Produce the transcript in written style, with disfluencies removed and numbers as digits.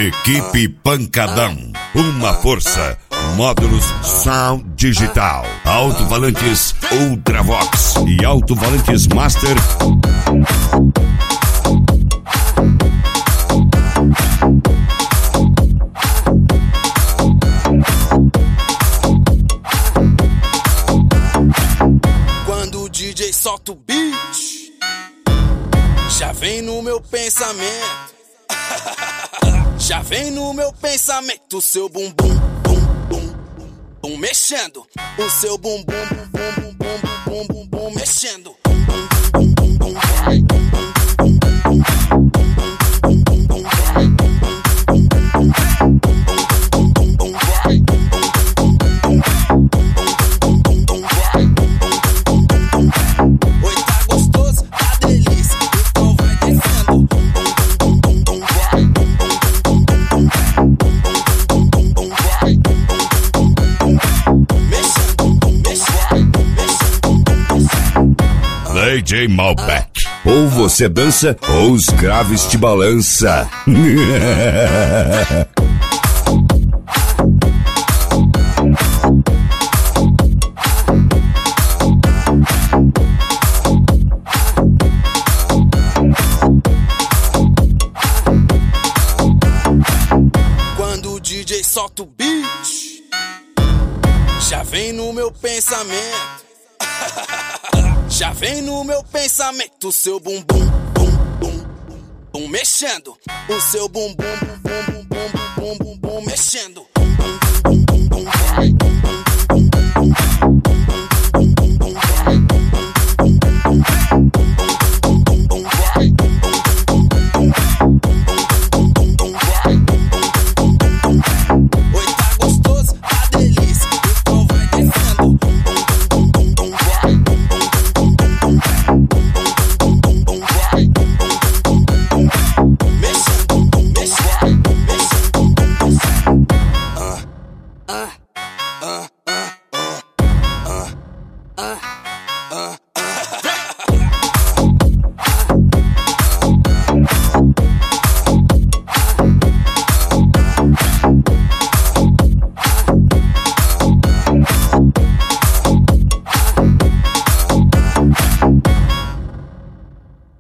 Equipe Pancadão, uma força. Módulos Sound Digital, alto-falantes Ultravox e alto-falantes Master. Quando o DJ solta o beat, já vem no meu pensamento. Já vem no meu pensamento o seu bumbum, bum, bum, bum, mexendo. O seu bumbum, bum, bum, bum, bum, bum, bum, mexendo. Oi, tá gostoso, tá delícia, então vai descendo. DJ Malbec. Ou você dança, ou os graves te balança. Quando o DJ solta o beat, já vem no meu pensamento. Já vem no meu pensamento o seu bumbum, bum, bum, bum, mexendo. O seu bumbum, bum, bum, bum, bum, bum, bum, mexendo.